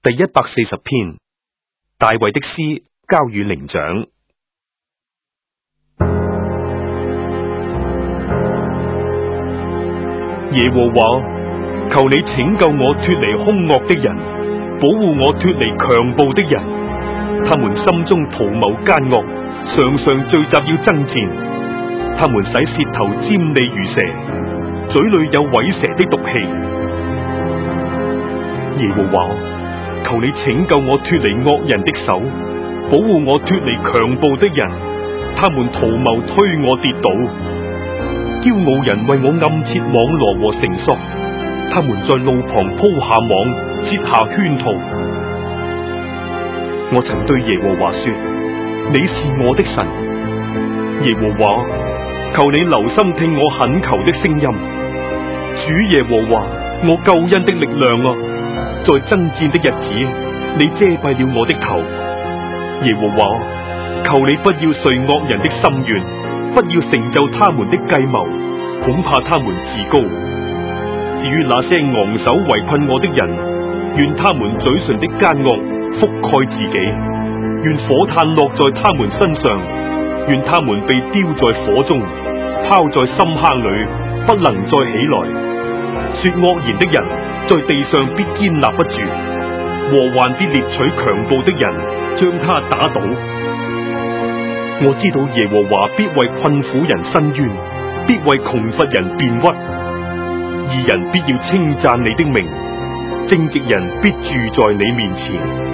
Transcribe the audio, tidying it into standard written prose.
第140篇，大衛的詩交與伶長。耶和華，求你拯救我脫離兇惡的人，保護我脫離強暴的人。他們心中圖謀奸惡，常常聚集要爭戰。他們使舌頭尖利如蛇，嘴裏有虺蛇的毒氣。耶和華，求你拯救我脫離惡人的手，保護我脫離強暴的人。他們圖謀推我跌倒，驕傲人為我暗設網羅和繩索，他們在路旁鋪下網，設下圈套。我曾對耶和華說：你是我的神。耶和華，求你留心聽我懇求的聲音。主耶和華，我救恩的力量啊！在爭戰的日子，你遮蔽了我的頭。耶和華，求你不要遂惡人的心願，不要成就他們的計謀，恐怕他們自高。至於那些昂首圍困我的人，願他們嘴唇的奸惡覆蓋自己，願火炭落在他們身上，願他們被丟在火中，拋在深坑裏，不能再起來。說惡言的人在地上必堅立不住，禍患必獵取強暴的人，將他打倒。我知道耶和華必為困苦人伸冤，必為窮乏人辯屈。義人必要稱讚你的名，正直人必住在你面前。